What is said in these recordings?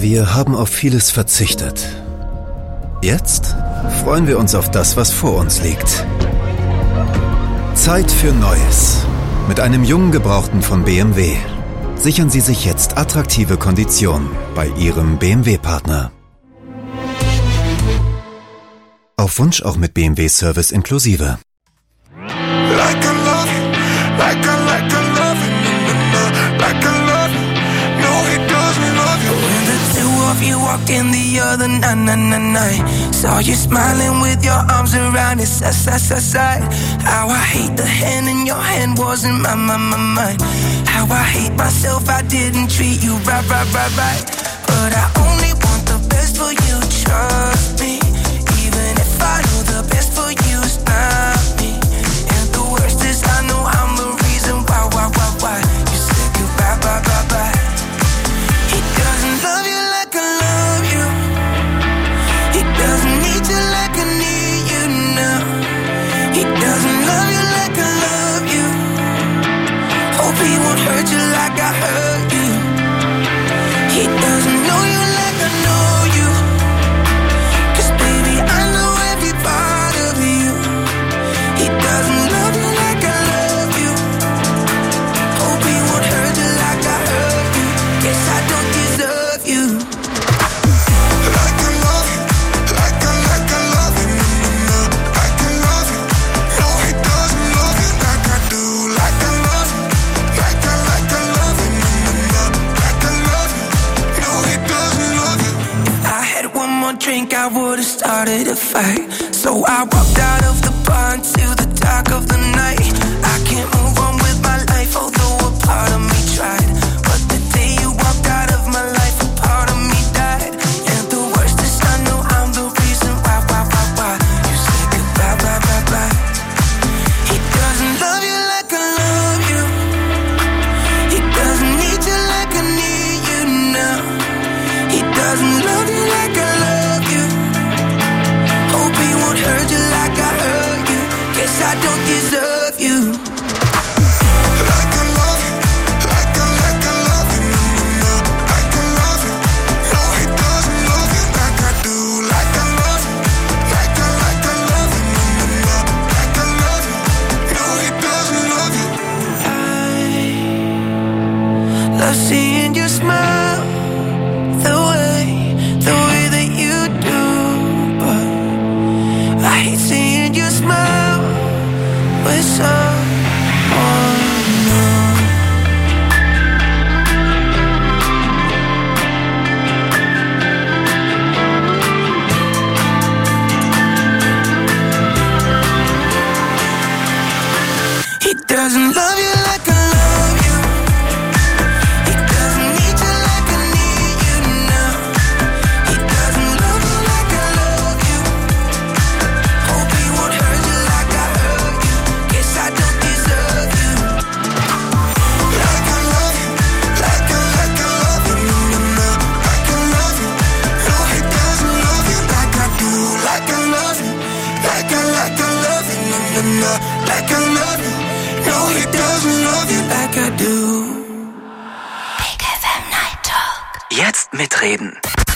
Wir haben auf vieles verzichtet. Jetzt freuen wir uns auf das, was vor uns liegt. Zeit für Neues. Mit einem jungen Gebrauchten von BMW. Sichern Sie sich jetzt attraktive Konditionen bei Ihrem BMW-Partner. Auf Wunsch auch mit BMW-Service inklusive. You walked in the other night. Saw you smiling with your arms around his side. How I hate the hand in your hand wasn't my mind. How I hate myself, I didn't treat you right. But I only want the best for you, trust me. Even if I know the best for you is not me. And the worst is I know I'm the reason why. You said goodbye, bye. He doesn't love you like I love you. He doesn't need you like I need you now. He doesn't love you like I love you. Hope he won't hurt you like I hurt you. He doesn't know you like I know you. 'Cause baby, I know every part of you. He doesn't love you like I love you. Hope he won't hurt you like I hurt you. Guess I don't deserve you. Like I love you, like I love you, like I love you. No, he doesn't love you like I do. Like I love you, like I love you, like I love you. No, he doesn't love you. If I had one more drink, I would've started a fight. So I walked out of the bar into the dark of the night. I can't move on with my life, although a part of me tried. But the day you walked out of my life, a part of me died. And the worst is I know I'm the reason why. You said goodbye, bye. He doesn't love you like I love you. He doesn't need you like I need you now. He doesn't love you like I love you. Hope he won't hurt you like I hurt you. Guess I don't deserve you. Like I love you, like I love you, like I love you. No, he doesn't love you like I do. Like I love you, like I love you, like I love you. No, he doesn't love you. I love seeing you smile the way that you do. But I hate seeing you smile with someone new. He doesn't love you like I love you. He doesn't need you like I need you now. He doesn't love you like I love you. Hope he won't hurt you like I hurt you. Guess I don't deserve you. Like I love you, like I love you, like I love you. No, he doesn't love you like I do. Like I love you, like I love you, like I love you. No, he doesn't love you like I do. Big FM Night Talk. Jetzt mitreden.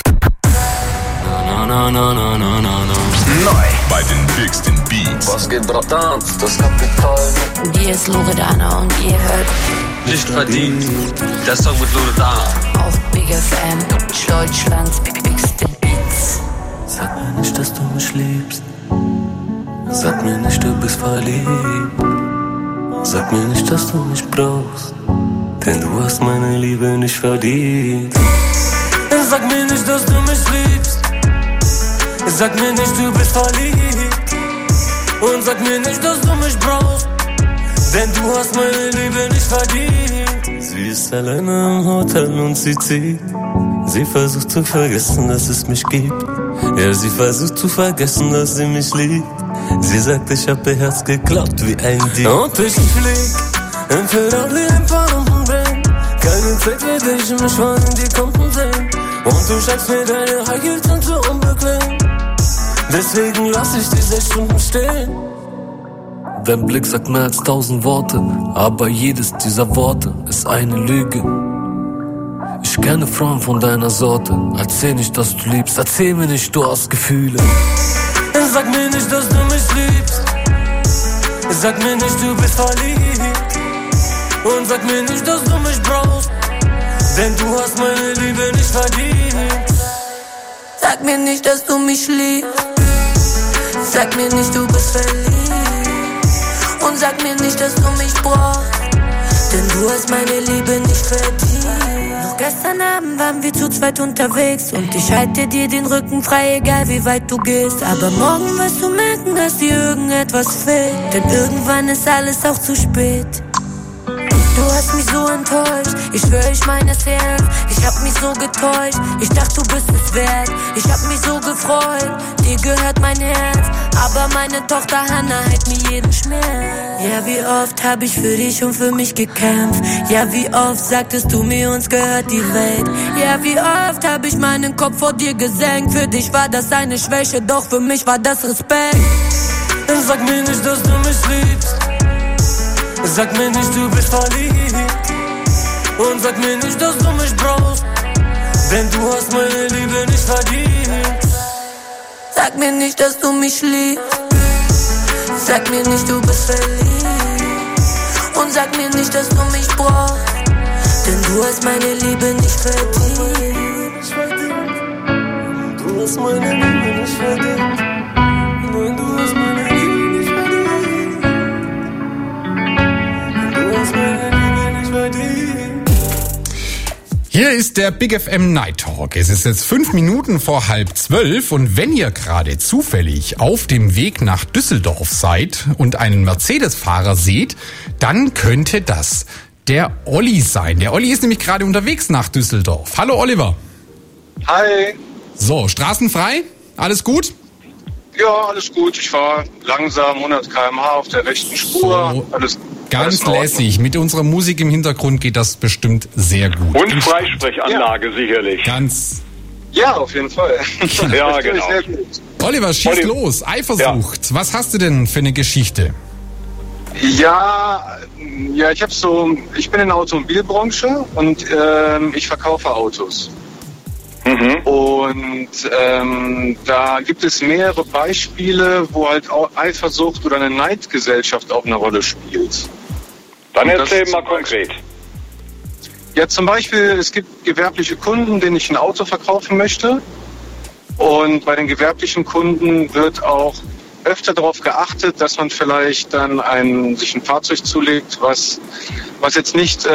Neu bei den Bigsten Beats. Was geht, Bratan? Das Kapital. Hier ist Loredana und ihr hört Nicht verdient. Der Song mit Loredana. auf Big FM Deutschlands Bigste Beats. Sag mir nicht, dass du mich liebst. Sag mir nicht, du bist verliebt. Sag mir nicht, dass du mich brauchst. Denn du hast meine Liebe nicht verdient. Sag mir nicht, dass du mich liebst. Sag mir nicht, du bist verliebt. Und sag mir nicht, dass du mich brauchst. Denn du hast meine Liebe nicht verdient. Sie ist alleine im Hotel und sie zieht. Sie versucht zu vergessen, dass es mich gibt. Ja, sie versucht zu vergessen, dass sie mich liebt. Sie sagt, ich hab ihr Herz geklaut wie ein Dieb. Und ich flieg im Ferrari, im Pannenbrennen. Keine Zeit für dich, mich wollen die Kunden sehen. Und du schenkst mir deine High Heels sind so unbequem. Deswegen lass ich die 6 Stunden stehen. Dein Blick sagt mehr als 1000 Worte, aber jedes dieser Worte ist eine Lüge. Ich kenne Frauen von deiner Sorte. Erzähl nicht, dass du liebst. Erzähl mir nicht, du hast Gefühle. Sag mir nicht, dass du mich liebst. Sag mir nicht, du bist verliebt. Und sag mir nicht, dass du mich brauchst. Denn du hast meine Liebe nicht verdient. Sag mir nicht, dass du mich liebst. Sag mir nicht, du bist verliebt. Und sag mir nicht, dass du mich brauchst. Denn du hast meine Liebe nicht verdient. Noch gestern Abend waren wir zu zweit unterwegs. Und ich halte dir den Rücken frei, egal wie weit du gehst. Aber morgen wirst du merken, dass dir irgendetwas fehlt. Denn irgendwann ist alles auch zu spät. Du hast mich so enttäuscht, ich schwör, ich meine es ernst. Ich hab mich so getäuscht, ich dachte, du bist es wert. Ich hab mich so gefreut, dir gehört mein Herz. Aber meine Tochter Hannah heilt mir jeden Schmerz. Ja, wie oft hab ich für dich und für mich gekämpft. Ja, wie oft sagtest du mir, uns gehört die Welt. Ja, wie oft hab ich meinen Kopf vor dir gesenkt. Für dich war das eine Schwäche, doch für mich war das Respekt. Sag mir nicht, dass du mich liebst. Sag mir nicht, du bist verliebt. Und sag mir nicht, dass du mich brauchst. Denn du hast meine Liebe nicht verdient. Sag mir nicht, dass du mich liebst. Sag mir nicht, du bist verliebt. Und sag mir nicht, dass du mich brauchst. Denn du hast meine Liebe nicht verdient. Du hast meine Liebe nicht verdient. Nein, du hast meine Liebe. Hier ist der Big FM Night Talk. Es ist jetzt 5 Minuten vor 11:30 und wenn ihr gerade zufällig auf dem Weg nach Düsseldorf seid und einen Mercedes-Fahrer seht, dann könnte das der Olli sein. Der Olli ist nämlich gerade unterwegs nach Düsseldorf. Hallo Oliver. Hi. So, straßenfrei? Alles gut? Ja, alles gut. Ich fahre langsam 100 km/h auf der rechten Spur. So. Alles Ganz lässig. Mit unserer Musik im Hintergrund geht das bestimmt sehr gut. Und Freisprechanlage sicherlich. Ganz. Ja, auf jeden Fall. Ja, genau. Sehr gut. Oliver, schieß los. Eifersucht. Ja. Was hast du denn für eine Geschichte? Ja, ich bin in der Automobilbranche und ich verkaufe Autos. Und da gibt es mehrere Beispiele, wo halt auch Eifersucht oder eine Neidgesellschaft auch eine Rolle spielt. Dann erzähl mal konkret. Ja, zum Beispiel, es gibt gewerbliche Kunden, denen ich ein Auto verkaufen möchte. Und bei den gewerblichen Kunden wird auch öfter darauf geachtet, dass man vielleicht dann sich ein Fahrzeug zulegt, was jetzt nicht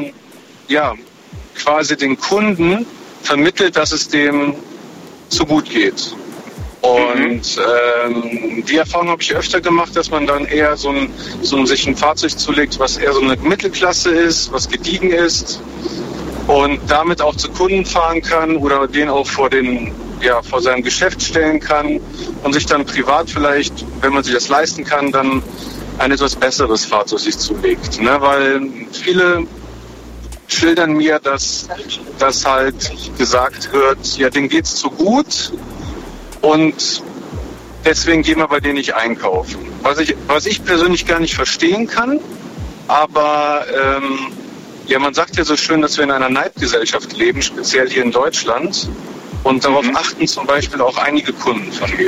quasi den Kunden vermittelt, dass es dem zu gut geht. Und die Erfahrung habe ich öfter gemacht, dass man dann eher sich ein Fahrzeug zulegt, was eher so eine Mittelklasse ist, was gediegen ist und damit auch zu Kunden fahren kann oder den auch vor seinem Geschäft stellen kann und sich dann privat vielleicht, wenn man sich das leisten kann, dann ein etwas besseres Fahrzeug sich zulegt. Ne? Weil viele schildern mir, dass halt gesagt wird, ja, denen geht's zu gut und deswegen gehen wir bei denen nicht einkaufen. Was ich persönlich gar nicht verstehen kann, aber man sagt ja so schön, dass wir in einer Neidgesellschaft leben, speziell hier in Deutschland, und darauf achten zum Beispiel auch einige Kunden von mir.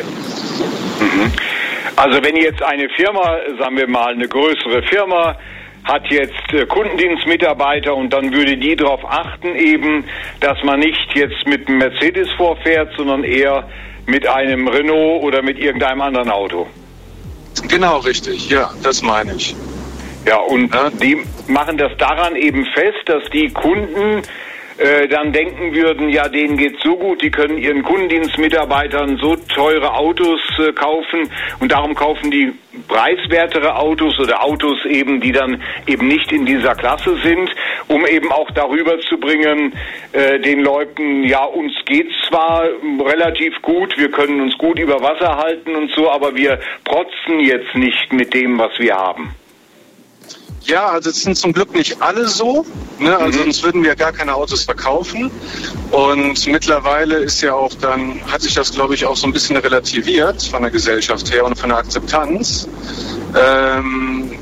Also wenn jetzt eine Firma, sagen wir mal eine größere Firma, hat jetzt Kundendienstmitarbeiter und dann würde die darauf achten eben, dass man nicht jetzt mit einem Mercedes vorfährt, sondern eher mit einem Renault oder mit irgendeinem anderen Auto. Genau, richtig. Ja, das meine ich. Ja, und die machen das daran eben fest, dass die Kunden dann denken würden, ja, denen geht's so gut, die können ihren Kundendienstmitarbeitern so teure Autos kaufen und darum kaufen die preiswertere Autos oder Autos eben, die dann eben nicht in dieser Klasse sind, um eben auch darüber zu bringen, den Leuten, ja, uns geht's zwar relativ gut, wir können uns gut über Wasser halten und so, aber wir protzen jetzt nicht mit dem, was wir haben. Ja, also es sind zum Glück nicht alle so, ne? Also sonst würden wir gar keine Autos verkaufen. Und mittlerweile ist ja auch hat sich das, glaube ich, auch so ein bisschen relativiert von der Gesellschaft her und von der Akzeptanz.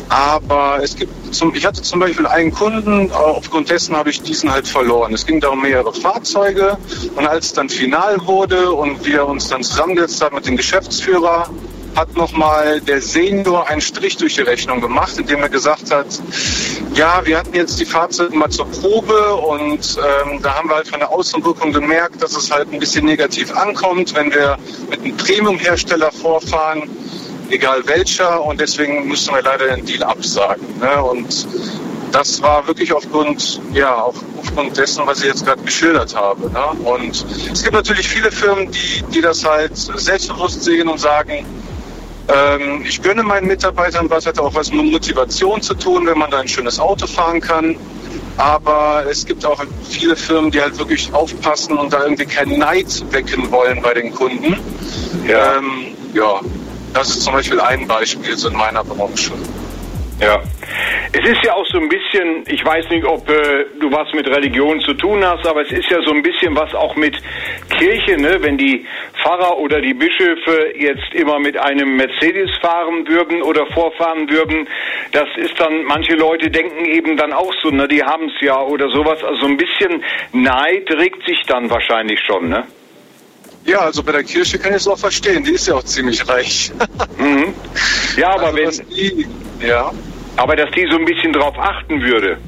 Aber ich hatte zum Beispiel einen Kunden, aufgrund dessen habe ich diesen halt verloren. Es ging darum mehrere Fahrzeuge und als es dann final wurde und wir uns dann zusammengesetzt haben mit dem Geschäftsführer, hat nochmal der Senior einen Strich durch die Rechnung gemacht, indem er gesagt hat, ja, wir hatten jetzt die Fahrzeuge mal zur Probe und da haben wir halt von der Außenwirkung gemerkt, dass es halt ein bisschen negativ ankommt, wenn wir mit einem Premium-Hersteller vorfahren, egal welcher, und deswegen müssen wir leider den Deal absagen. Ne? Und das war wirklich aufgrund dessen, was ich jetzt gerade geschildert habe. Ne? Und es gibt natürlich viele Firmen, die das halt selbstbewusst sehen und sagen, ich gönne meinen Mitarbeitern was, hat auch was mit Motivation zu tun, wenn man da ein schönes Auto fahren kann. Aber es gibt auch viele Firmen, die halt wirklich aufpassen und da irgendwie keinen Neid wecken wollen bei den Kunden. Ja. Das ist zum Beispiel ein Beispiel so in meiner Branche. Ja. Es ist ja auch so ein bisschen, ich weiß nicht, ob du was mit Religion zu tun hast, aber es ist ja so ein bisschen was auch mit Kirche, ne? Wenn die Pfarrer oder die Bischöfe jetzt immer mit einem Mercedes fahren würden oder vorfahren würden, das ist dann, manche Leute denken eben dann auch so, ne? Die haben es ja oder sowas, also ein bisschen Neid regt sich dann wahrscheinlich schon, ne? Ja, also bei der Kirche kann ich es auch verstehen, die ist ja auch ziemlich reich. Mhm. Ja, aber also, aber dass die so ein bisschen drauf achten würde,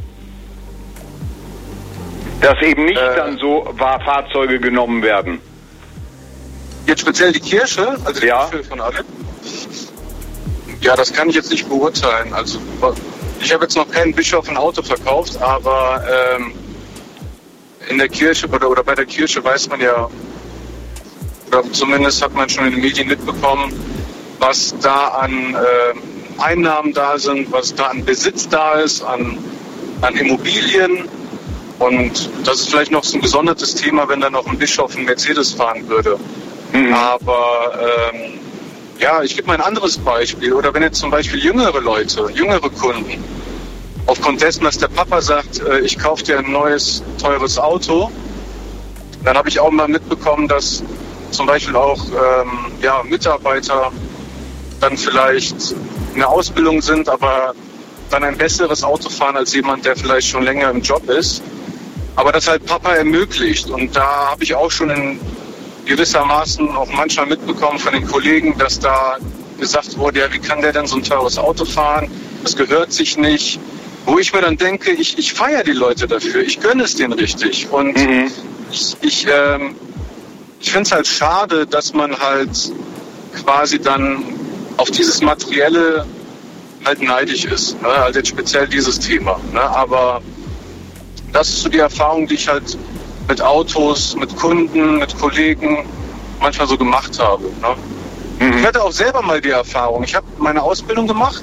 dass eben nicht dann so Fahrzeuge genommen werden. Jetzt speziell die Kirche, also die Kirche von allen? Ja, das kann ich jetzt nicht beurteilen. Also ich habe jetzt noch keinen Bischof ein Auto verkauft, aber in der Kirche oder bei der Kirche weiß man ja, oder zumindest hat man schon in den Medien mitbekommen, was da an Einnahmen da sind, was da an Besitz da ist, an Immobilien. Und das ist vielleicht noch so ein gesondertes Thema, wenn dann noch ein Bischof einen Mercedes fahren würde. Mhm. Aber ich gebe mal ein anderes Beispiel. Oder wenn jetzt zum Beispiel jüngere Kunden, aufgrund dessen, dass der Papa sagt, ich kaufe dir ein neues, teures Auto, dann habe ich auch mal mitbekommen, dass zum Beispiel auch Mitarbeiter dann vielleicht in der Ausbildung sind, aber dann ein besseres Auto fahren als jemand, der vielleicht schon länger im Job ist. Aber das halt Papa ermöglicht. Und da habe ich auch schon in gewissermaßen auch manchmal mitbekommen von den Kollegen, dass da gesagt wurde, ja, wie kann der denn so ein teures Auto fahren? Das gehört sich nicht. Wo ich mir dann denke, ich feiere die Leute dafür. Ich gönne es denen richtig. Und ich finde es halt schade, dass man halt quasi dann auf dieses Materielle halt neidisch ist. Ne? Also jetzt speziell dieses Thema. Ne? Aber das ist so die Erfahrung, die ich halt mit Autos, mit Kunden, mit Kollegen manchmal so gemacht habe. Ne? Ich hatte auch selber mal die Erfahrung. Ich habe meine Ausbildung gemacht.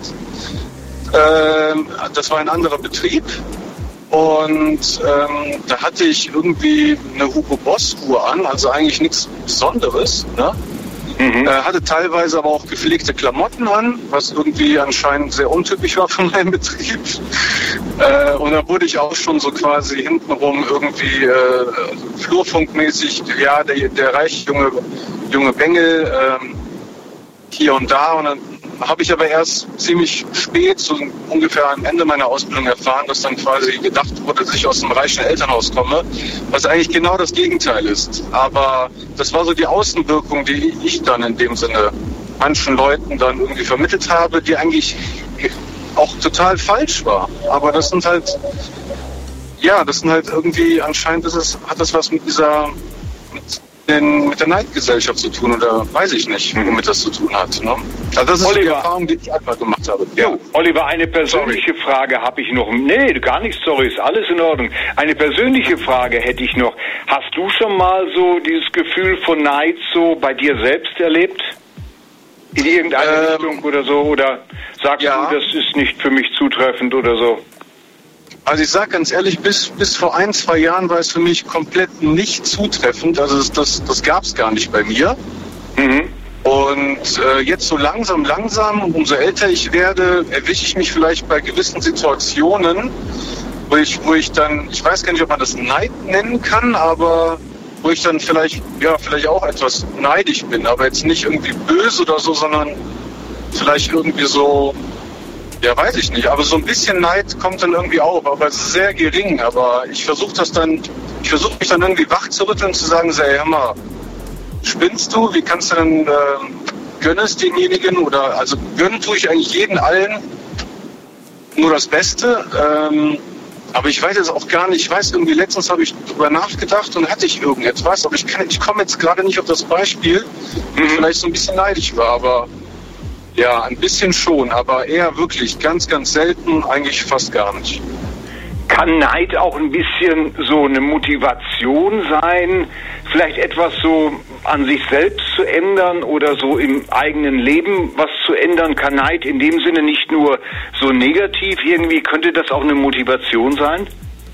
Das war ein anderer Betrieb. Und da hatte ich irgendwie eine Hugo Boss Uhr an, also eigentlich nichts Besonderes. Ne? Hatte teilweise aber auch gepflegte Klamotten an, was irgendwie anscheinend sehr untypisch war für meinen Betrieb. Und da wurde ich auch schon so quasi hintenrum irgendwie flurfunkmäßig, ja, der reiche junge Bengel hier und da. Und dann habe ich aber erst ziemlich spät, so ungefähr am Ende meiner Ausbildung erfahren, dass dann quasi gedacht wurde, dass ich aus einem reichen Elternhaus komme, was eigentlich genau das Gegenteil ist. Aber das war so die Außenwirkung, die ich dann in dem Sinne manchen Leuten dann irgendwie vermittelt habe, die eigentlich auch total falsch war. Aber das sind halt irgendwie, anscheinend hat das was mit der Neidgesellschaft zu tun, oder weiß ich nicht, womit das zu tun hat. Ne? Also das ist Oliver, die Erfahrung, die ich einfach gemacht habe. Ja. Oliver, eine persönliche Frage habe ich noch. Nee, gar nicht, sorry, ist alles in Ordnung. Eine persönliche Frage hätte ich noch. Hast du schon mal so dieses Gefühl von Neid so bei dir selbst erlebt? In irgendeine Richtung oder so? Oder sagst du, das ist nicht für mich zutreffend oder so? Also ich sage ganz ehrlich, bis vor 1-2 Jahren war es für mich komplett nicht zutreffend. Also das gab es gar nicht bei mir. Und jetzt so langsam, umso älter ich werde, erwische ich mich vielleicht bei gewissen Situationen, wo ich dann, ich weiß gar nicht, ob man das Neid nennen kann, aber wo ich dann vielleicht auch etwas neidisch bin, aber jetzt nicht irgendwie böse oder so, sondern vielleicht irgendwie so, Ja, weiß ich nicht. Aber so ein bisschen Neid kommt dann irgendwie auf, aber sehr gering. Aber ich versuche mich dann irgendwie wach zu rütteln, zu sagen, so, ey, hör mal, spinnst du? Wie kannst du denn gönnen es denjenigen? Oder, also gönnen tue ich eigentlich jeden allen nur das Beste. Aber ich weiß jetzt auch gar nicht, ich weiß irgendwie, letztens habe ich drüber nachgedacht und hatte ich irgendetwas, aber ich komme jetzt gerade nicht auf das Beispiel, wo ich vielleicht so ein bisschen neidisch war, aber ja, ein bisschen schon, aber eher wirklich ganz, ganz selten, eigentlich fast gar nicht. Kann Neid auch ein bisschen so eine Motivation sein, vielleicht etwas so an sich selbst zu ändern oder so im eigenen Leben was zu ändern? Kann Neid in dem Sinne nicht nur so negativ irgendwie, könnte das auch eine Motivation sein?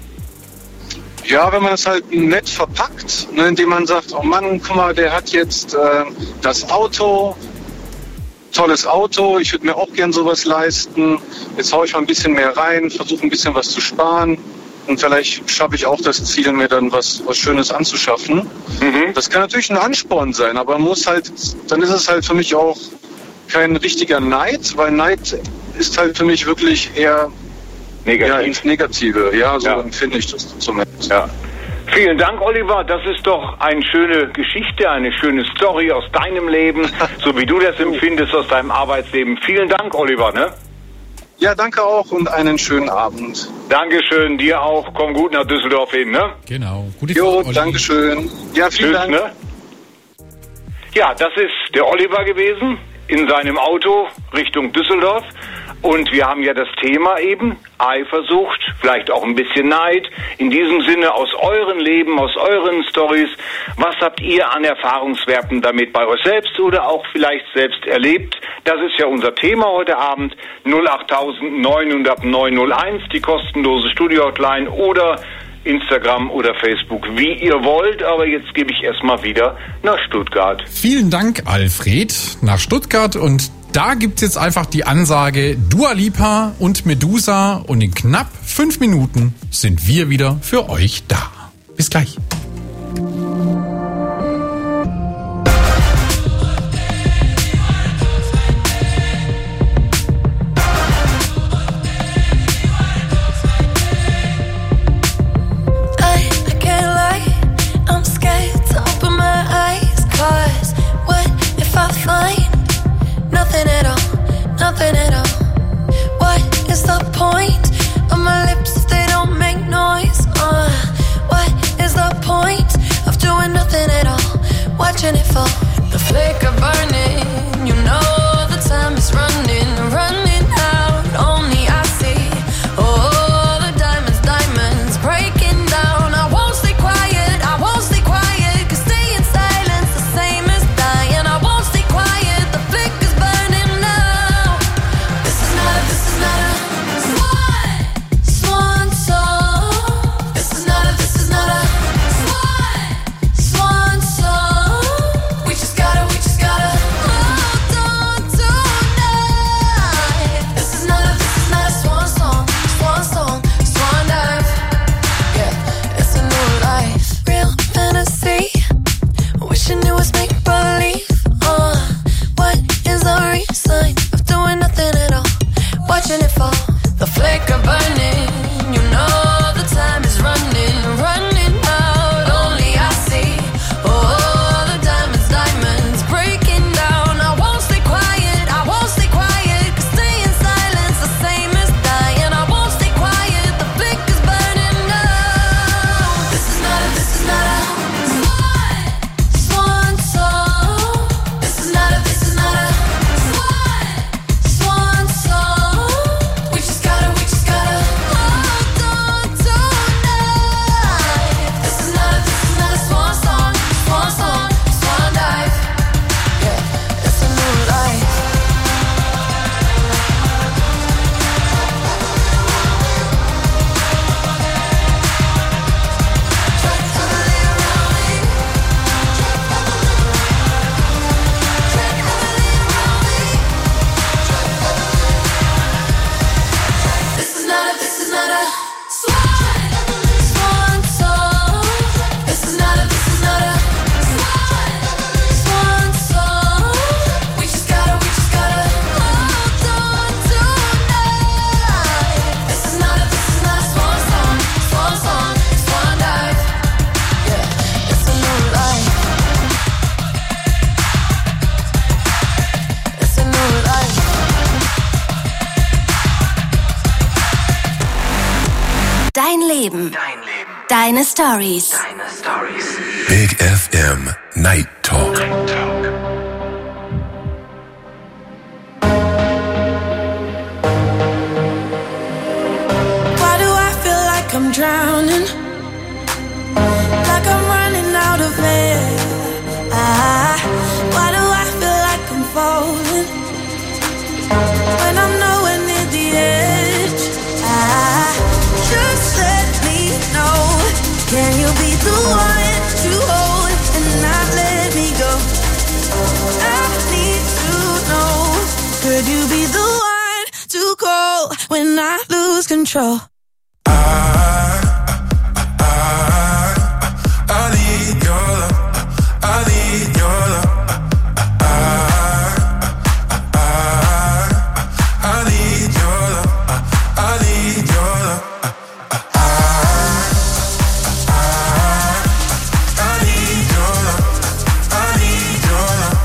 Ja, wenn man es halt nett verpackt, ne, indem man sagt, oh Mann, guck mal, der hat jetzt das Auto, tolles Auto, ich würde mir auch gern sowas leisten, jetzt haue ich mal ein bisschen mehr rein, versuche ein bisschen was zu sparen und vielleicht schaffe ich auch das Ziel, mir dann was Schönes anzuschaffen. Das kann natürlich ein Ansporn sein, aber dann ist es halt für mich auch kein richtiger Neid, weil Neid ist halt für mich wirklich eher ins Negative. Ja, so empfinde ich das zumindest. Ja. Vielen Dank, Oliver. Das ist doch eine schöne Geschichte, eine schöne Story aus deinem Leben, so wie du das empfindest aus deinem Arbeitsleben. Vielen Dank, Oliver, ne? Ja, danke auch und einen schönen Abend. Dankeschön, dir auch. Komm gut nach Düsseldorf hin, ne? Genau. Gute Jo, Dankeschön. Ja, vielen Dank. Ne? Ja, das ist der Oliver gewesen in seinem Auto Richtung Düsseldorf. Und wir haben ja das Thema eben, Eifersucht, vielleicht auch ein bisschen Neid. In diesem Sinne aus euren Leben, aus euren Stories, was habt ihr an Erfahrungswerten damit bei euch selbst oder auch vielleicht selbst erlebt? Das ist ja unser Thema heute Abend. 08000 900 901, die kostenlose Studio-Hotline oder Instagram oder Facebook, wie ihr wollt. Aber jetzt gebe ich erstmal wieder nach Stuttgart. Vielen Dank, Alfred, nach Stuttgart. Und da gibt's jetzt einfach die Ansage Dua Lipa und Medusa und in knapp 5 Minuten sind wir wieder für euch da. Bis gleich. Nothing at all. What is the point of my lips if they don't make noise? What is the point of doing nothing at all? Watching it fall, the flicker burning. You know the time is running out. Only I see all the diamonds breaking down. I won't stay quiet, 'cause staying silent's the same as dying. I won't stay quiet, the flicker's burning now. This is not a swan song. This is not a swan song. We just gotta Deine Stories. Big FM Night Talk. Why do I feel like I'm drowning? Like I'm running out of air. Why do I feel like I'm falling when I'm nowhere near the edge? Just let me know. Can you be the one to hold and not let me go? I need to know. Could you be the one to call when I lose control? I need your love. I need your love. I need your love. I need your love. I need your love. I need your love.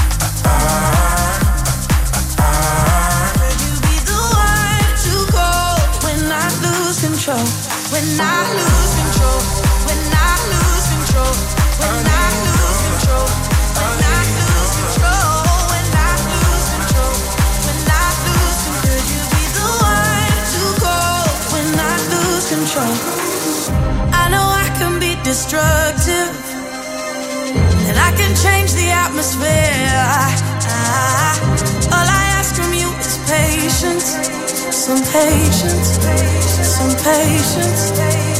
Could you be the one to call when I lose control? When I lose control. When I lose control. When I lose control. When I lose control. When I lose control. When I lose control. Could you be the one to call when I lose control? I know I can be destructive, and I can change the atmosphere. All I ask from you is patience, some patience, some patience.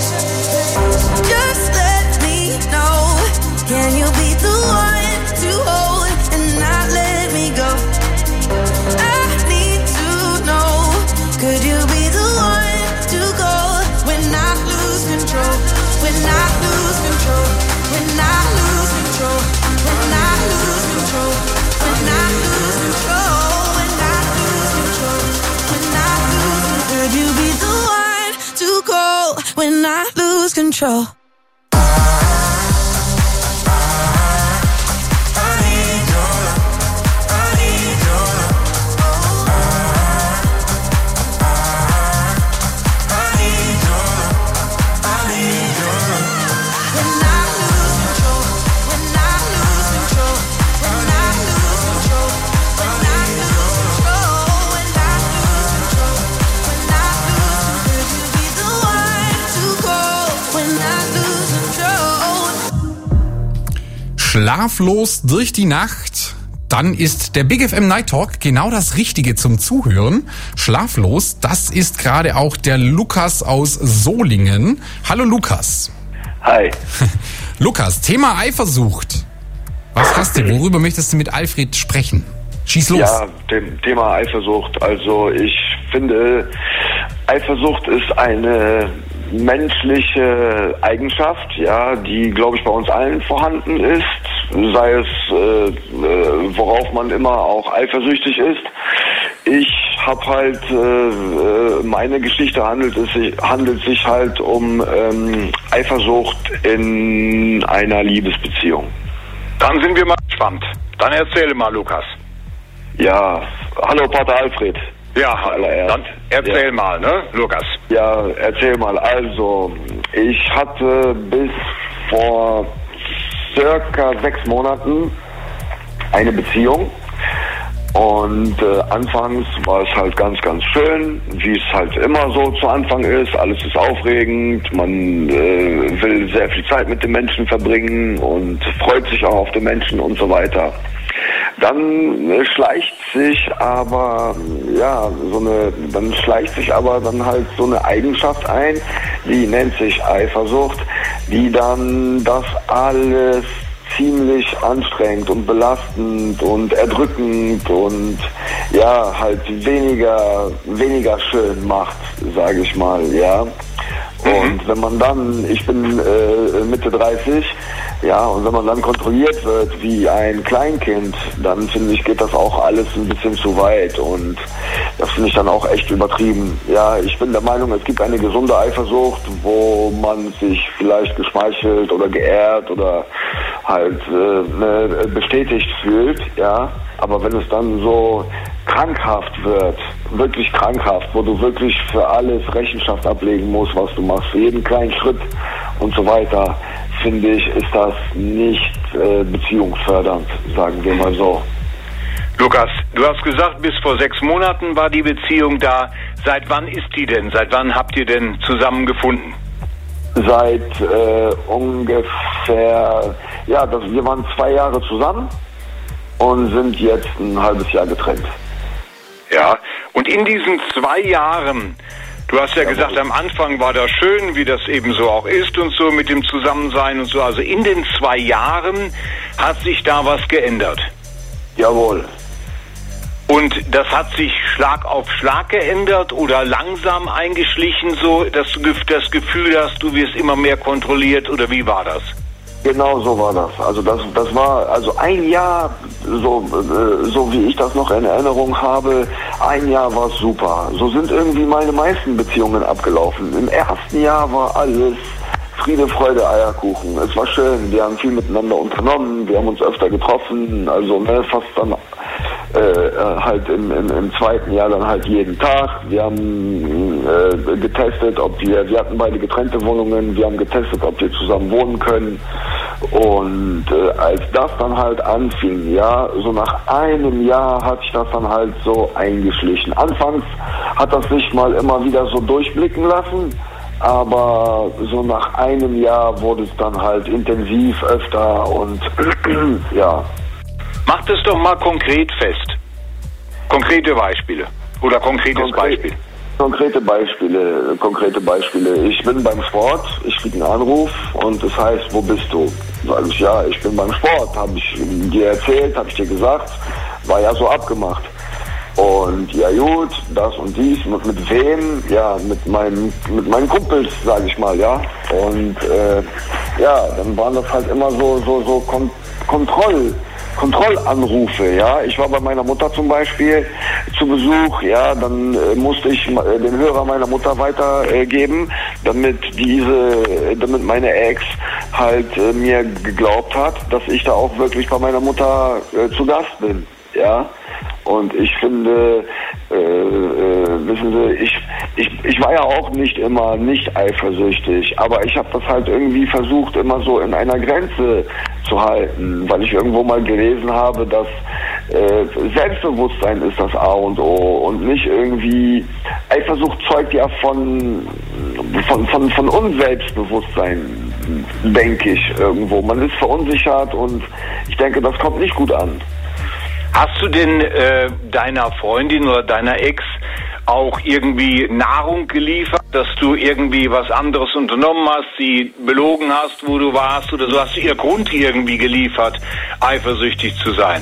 Just let me know. Can you be the one to hold and not let me go? I need to know. Could you be the one to go when I lose control? When I lose control. When I lose control. When I lose control. When I lose control. When I lose control. When I lose control. Could you be the one to go when I lose control? Schlaflos durch die Nacht, dann ist der Big FM Night Talk genau das Richtige zum Zuhören. Schlaflos, das ist gerade auch der Lukas aus Solingen. Hallo Lukas. Hi. Lukas, Thema Eifersucht. Was hast du? Worüber möchtest du mit Alfred sprechen? Schieß los. Ja, dem Thema Eifersucht. Also ich finde, Eifersucht ist eine menschliche Eigenschaft, ja, die, glaube ich, bei uns allen vorhanden ist, sei es, worauf man immer auch eifersüchtig ist. Ich habe halt, meine Geschichte handelt sich halt um Eifersucht in einer Liebesbeziehung. Dann sind wir mal gespannt. Dann erzähle mal, Lukas. Ja, hallo Pater Alfred. Ja, dann erzähl mal, ne, Lukas? Ja, erzähl mal. Also, ich hatte bis vor circa 6 Monaten eine Beziehung. Und anfangs war es halt ganz, ganz schön, wie es halt immer so zu Anfang ist. Alles ist aufregend, man will sehr viel Zeit mit den Menschen verbringen und freut sich auch auf den Menschen und so weiter. Dann schleicht sich aber dann halt so eine Eigenschaft ein, die nennt sich Eifersucht, die dann das alles ziemlich anstrengend und belastend und erdrückend und ja, halt weniger schön macht, sage ich mal, ja. Und wenn man dann, ich bin Mitte 30, ja, und wenn man dann kontrolliert wird wie ein Kleinkind, dann finde ich, geht das auch alles ein bisschen zu weit und das finde ich dann auch echt übertrieben. Ja, ich bin der Meinung, es gibt eine gesunde Eifersucht, wo man sich vielleicht geschmeichelt oder geehrt oder halt bestätigt fühlt, ja. Aber wenn es dann so krankhaft wird, wirklich krankhaft, wo du wirklich für alles Rechenschaft ablegen musst, was du machst, für jeden kleinen Schritt und so weiter, finde ich, ist das nicht beziehungsfördernd, sagen wir mal so. Lukas, du hast gesagt, bis vor 6 Monaten war die Beziehung da. Seit wann ist die denn? Seit wann habt ihr denn zusammengefunden? Seit ungefähr, wir waren 2 Jahre zusammen und sind jetzt ein halbes Jahr getrennt. Ja, und in diesen 2 Jahren, du hast ja gesagt, am Anfang war das schön, wie das eben so auch ist und so mit dem Zusammensein und so. Also in den 2 Jahren hat sich da was geändert. Jawohl. Und das hat sich Schlag auf Schlag geändert oder langsam eingeschlichen, so dass du das Gefühl hast, du wirst immer mehr kontrolliert, oder wie war das? Genau so war das. Also das war also ein Jahr, so wie ich das noch in Erinnerung habe, ein Jahr war es super. So sind irgendwie meine meisten Beziehungen abgelaufen. Im ersten Jahr war alles Friede, Freude, Eierkuchen. Es war schön, wir haben viel miteinander unternommen, wir haben uns öfter getroffen, also fast dann halt im zweiten Jahr dann halt jeden Tag. Wir haben getestet, wir hatten beide getrennte Wohnungen, wir haben getestet, ob wir zusammen wohnen können. Und als das dann halt anfing, so nach einem Jahr hat sich das dann halt so eingeschlichen. Anfangs hat das sich mal immer wieder so durchblicken lassen, aber so nach einem Jahr wurde es dann halt intensiv öfter und ja. Macht es doch mal konkret fest. Konkrete Beispiele. Oder konkretes Beispiel. Konkrete Beispiele. Ich bin beim Sport, ich kriege einen Anruf und es heißt, wo bist du? Sag ich, ja, ich bin beim Sport. Habe ich dir erzählt, habe ich dir gesagt. War ja so abgemacht. Und ja gut, das und dies, mit wem? Ja, mit meinen Kumpels, sage ich mal, ja. Und dann waren das halt immer so Kontrollanrufe, ja. Ich war bei meiner Mutter zum Beispiel zu Besuch, ja, dann musste ich den Hörer meiner Mutter weitergeben, damit meine Ex halt mir geglaubt hat, dass ich da auch wirklich bei meiner Mutter zu Gast bin, ja. Und ich finde, wissen Sie, ich war ja auch nicht immer nicht eifersüchtig, aber ich habe das halt irgendwie versucht, immer so in einer Grenze zu halten, weil ich irgendwo mal gelesen habe, dass Selbstbewusstsein ist das A und O und nicht irgendwie, Eifersucht zeugt ja von Unselbstbewusstsein, denke ich irgendwo. Man ist verunsichert und ich denke, das kommt nicht gut an. Hast du denn deiner Freundin oder deiner Ex auch irgendwie Nahrung geliefert, dass du irgendwie was anderes unternommen hast, sie belogen hast, wo du warst oder so? Hast du ihr Grund irgendwie geliefert, eifersüchtig zu sein?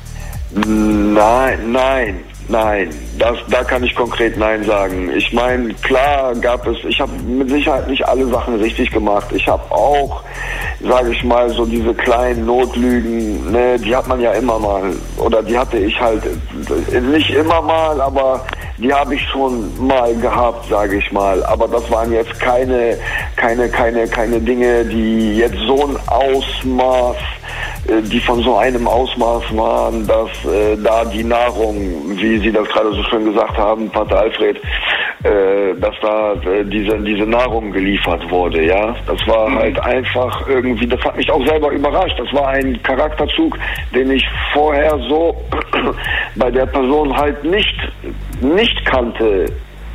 Nein. Da kann ich konkret Nein sagen. Ich meine, klar ich habe mit Sicherheit nicht alle Sachen richtig gemacht. Ich habe auch, sage ich mal, so diese kleinen Notlügen, ne, die hat man ja immer mal, oder die hatte ich halt nicht immer mal, aber die habe ich schon mal gehabt, sage ich mal. Aber das waren jetzt keine Dinge, die jetzt so ein Ausmaß, die von so einem Ausmaß waren, dass da die Nahrung, wie Sie das gerade so schön gesagt haben, Pater Alfred, dass da diese Nahrung geliefert wurde, ja. Das war halt einfach irgendwie, das hat mich auch selber überrascht. Das war ein Charakterzug, den ich vorher so bei der Person halt nicht kannte.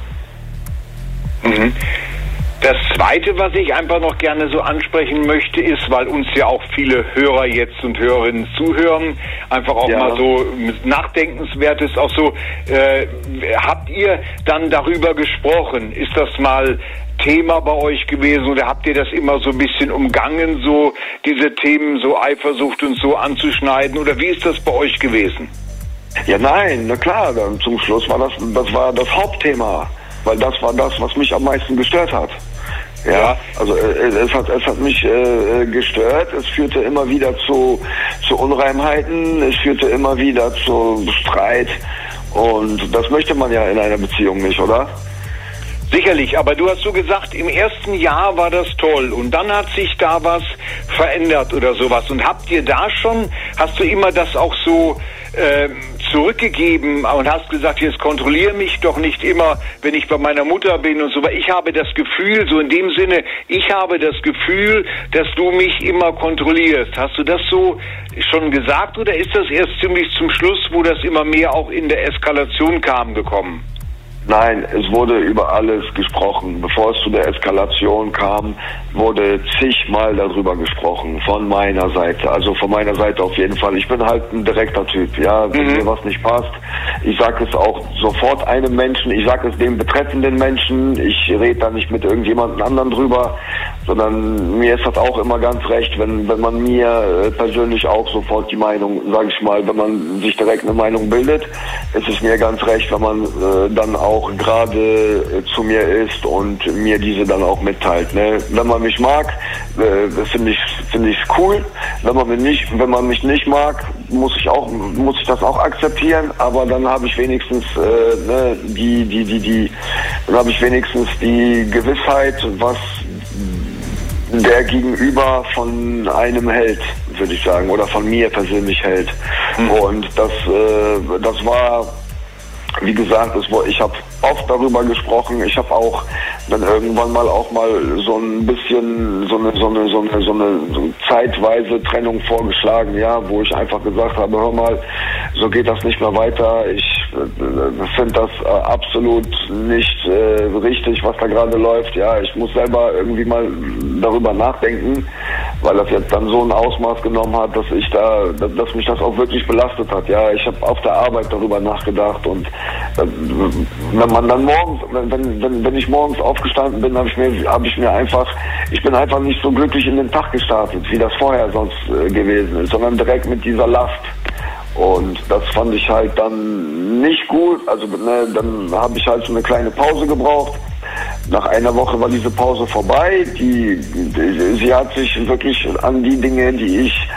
Mhm. Das Zweite, was ich einfach noch gerne so ansprechen möchte, ist, weil uns ja auch viele Hörer jetzt und Hörerinnen zuhören, einfach auch mal so Nachdenkenswertes, auch so, habt ihr dann darüber gesprochen? Ist das mal Thema bei euch gewesen oder habt ihr das immer so ein bisschen umgangen, so diese Themen, so Eifersucht und so anzuschneiden, oder wie ist das bei euch gewesen? Ja, nein, na klar, dann zum Schluss war das war das Hauptthema, weil das war das, was mich am meisten gestört hat. Ja, also es hat mich gestört, es führte immer wieder zu Unreimheiten, es führte immer wieder zu Streit und das möchte man ja in einer Beziehung nicht, oder? Sicherlich, aber du hast so gesagt, im ersten Jahr war das toll und dann hat sich da was verändert oder sowas. Und hast du immer das auch so zurückgegeben und hast gesagt, jetzt kontrolliere mich doch nicht immer, wenn ich bei meiner Mutter bin und so. Weil ich habe das Gefühl, so in dem Sinne, ich habe das Gefühl, dass du mich immer kontrollierst. Hast du das so schon gesagt oder ist das erst ziemlich zum Schluss, wo das immer mehr auch in der Eskalation kam, gekommen? Nein, es wurde über alles gesprochen. Bevor es zu der Eskalation kam, wurde zigmal darüber gesprochen. Von meiner Seite. Also von meiner Seite auf jeden Fall. Ich bin halt ein direkter Typ. Ja, wenn mir was nicht passt, ich sage es auch sofort einem Menschen. Ich sage es dem betreffenden Menschen. Ich rede da nicht mit irgendjemandem anderen drüber, sondern mir ist das auch immer ganz recht, wenn man mir persönlich auch sofort die Meinung, sage ich mal, wenn man sich direkt eine Meinung bildet, ist es mir ganz recht, wenn man dann auch gerade zu mir ist und mir diese dann auch mitteilt. Ne? Wenn man mich mag, finde ich cool. Wenn man mich nicht mag, muss ich das auch akzeptieren. Aber dann habe ich wenigstens die Gewissheit, was der Gegenüber von einem hält, würde ich sagen, oder von mir persönlich hält. Und das war, wie gesagt, ich habe oft darüber gesprochen. Ich habe auch dann irgendwann mal so ein bisschen so eine zeitweise Trennung vorgeschlagen, ja, wo ich einfach gesagt habe, hör mal, so geht das nicht mehr weiter. Ich finde das absolut nicht richtig, was da gerade läuft. Ja, ich muss selber irgendwie mal darüber nachdenken, weil das jetzt dann so ein Ausmaß genommen hat, dass mich das auch wirklich belastet hat. Ja, ich habe auf der Arbeit darüber nachgedacht und wenn man dann morgens, wenn ich morgens aufgestanden bin, ich bin einfach nicht so glücklich in den Tag gestartet, wie das vorher sonst gewesen ist, sondern direkt mit dieser Last. Und das fand ich halt dann nicht gut. Also dann habe ich halt so eine kleine Pause gebraucht. Nach einer Woche war diese Pause vorbei. Sie hat sich wirklich an die Dinge, die ich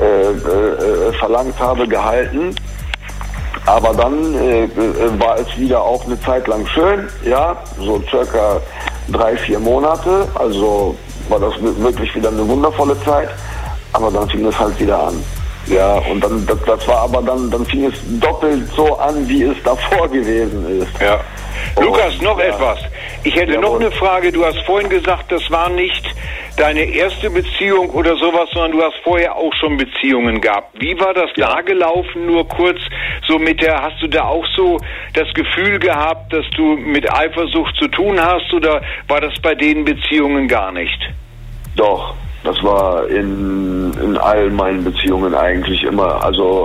verlangt habe, gehalten. Aber dann war es wieder auch eine Zeit lang schön, ja, so circa 3-4 Monate. Also war das wirklich wieder eine wundervolle Zeit. Aber dann fing es halt wieder an. Ja, und dann dann fing es doppelt so an, wie es davor gewesen ist. Ja. Lukas, noch etwas. Ich hätte noch eine Frage. Du hast vorhin gesagt, das war nicht deine erste Beziehung oder sowas, sondern du hast vorher auch schon Beziehungen gehabt. Wie war das da gelaufen? Nur kurz so hast du da auch so das Gefühl gehabt, dass du mit Eifersucht zu tun hast oder war das bei den Beziehungen gar nicht? Doch. Das war in all meinen Beziehungen eigentlich immer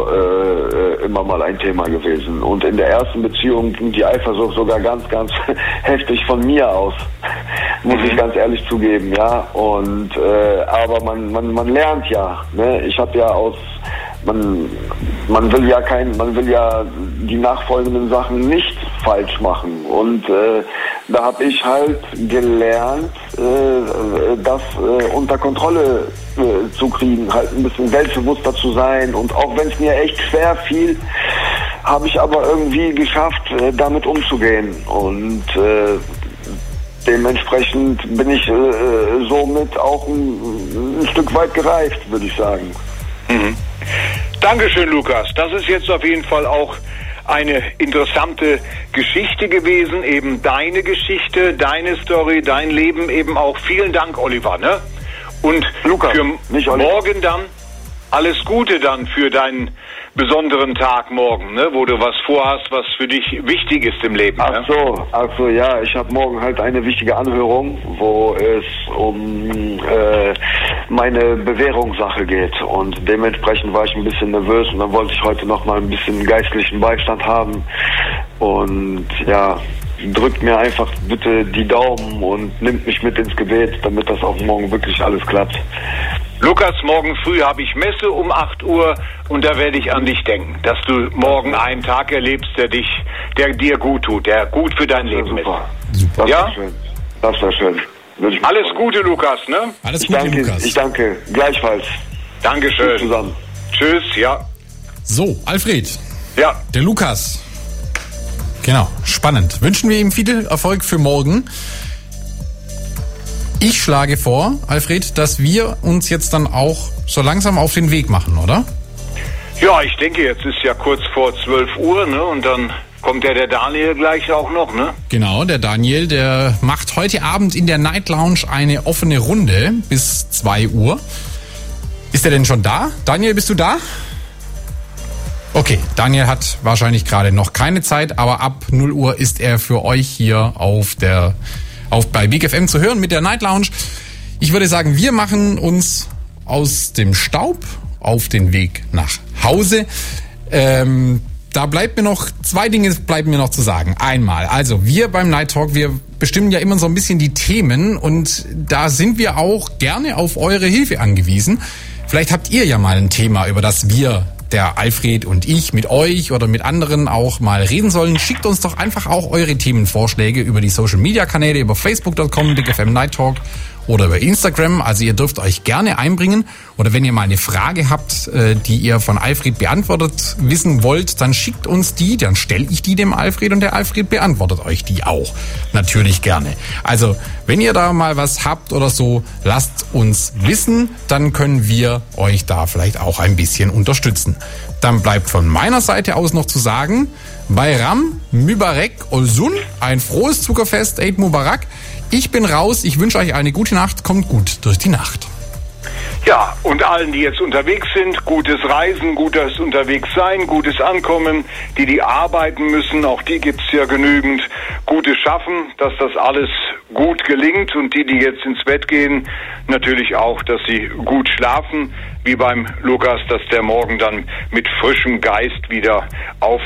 mal ein Thema gewesen. Und in der ersten Beziehung ging die Eifersucht sogar ganz, ganz heftig von mir aus. Muss ich ganz ehrlich zugeben, ja. Und aber man lernt ja. Ne? Ich habe ja man will ja die nachfolgenden Sachen nicht falsch machen. Und da habe ich halt gelernt, das unter Kontrolle zu kriegen, halt ein bisschen selbstbewusster zu sein. Und auch wenn es mir echt schwer fiel, habe ich aber irgendwie geschafft, damit umzugehen. Und dementsprechend bin ich somit auch ein Stück weit gereift, würde ich sagen. Mhm. Dankeschön, Lukas. Das ist jetzt auf jeden Fall auch eine interessante Geschichte gewesen, eben deine Geschichte, deine Story, dein Leben eben auch. Vielen Dank, Oliver, ne? Und Lukas, für morgen dann alles Gute dann für deinen besonderen Tag morgen, ne? Wo du was vorhast, was für dich wichtig ist im Leben. Ach so, ja, ich habe morgen halt eine wichtige Anhörung, wo es um meine Bewährungssache geht und dementsprechend war ich ein bisschen nervös und dann wollte ich heute noch mal ein bisschen geistlichen Beistand haben und ja, drückt mir einfach bitte die Daumen und nimmt mich mit ins Gebet, damit das auch morgen wirklich alles klappt. Lukas, morgen früh habe ich Messe um 8 Uhr und da werde ich an dich denken, dass du morgen einen Tag erlebst, der dir gut tut, der gut für dein Leben ist. Super. Ja? Das wäre schön. Alles Gute, Lukas, ne? Alles Gute, Lukas. Ich danke. Gleichfalls. Dankeschön. Tschüss zusammen. Tschüss, ja. So, Alfred. Ja. Der Lukas. Genau, spannend. Wünschen wir ihm viel Erfolg für morgen. Ich schlage vor, Alfred, dass wir uns jetzt dann auch so langsam auf den Weg machen, oder? Ja, ich denke, jetzt ist ja kurz vor 12 Uhr, ne? Und dann kommt ja der Daniel gleich auch noch, ne? Genau, der Daniel, der macht heute Abend in der Night Lounge eine offene Runde bis 2 Uhr. Ist er denn schon da? Daniel, bist du da? Okay, Daniel hat wahrscheinlich gerade noch keine Zeit, aber ab 0 Uhr ist er für euch hier bei Big FM zu hören mit der Night Lounge. Ich würde sagen, wir machen uns aus dem Staub auf den Weg nach Hause. Da bleibt mir noch 2 Dinge bleiben mir noch zu sagen. Einmal, also wir beim Night Talk, wir bestimmen ja immer so ein bisschen die Themen und da sind wir auch gerne auf eure Hilfe angewiesen. Vielleicht habt ihr ja mal ein Thema, über das wir, der Alfred und ich, mit euch oder mit anderen auch mal reden sollen. Schickt uns doch einfach auch eure Themenvorschläge über die Social-Media-Kanäle, über facebook.com, Big FM Night Talk oder über Instagram. Also ihr dürft euch gerne einbringen. Oder wenn ihr mal eine Frage habt, die ihr von Alfred beantwortet wissen wollt, dann schickt uns die, dann stelle ich die dem Alfred und der Alfred beantwortet euch die auch. Natürlich gerne. Also wenn ihr da mal was habt oder so, lasst uns wissen, dann können wir euch da vielleicht auch ein bisschen unterstützen. Dann bleibt von meiner Seite aus noch zu sagen, Bayram Mübarek Olsun, ein frohes Zuckerfest, Eid Mubarak. Ich bin raus, ich wünsche euch eine gute Nacht, kommt gut durch die Nacht. Ja, und allen, die jetzt unterwegs sind, gutes Reisen, gutes Unterwegssein, gutes Ankommen, die arbeiten müssen, auch die gibt's ja genügend, gutes Schaffen, dass das alles gut gelingt und die jetzt ins Bett gehen, natürlich auch, dass sie gut schlafen, wie beim Lukas, dass der morgen dann mit frischem Geist wieder auf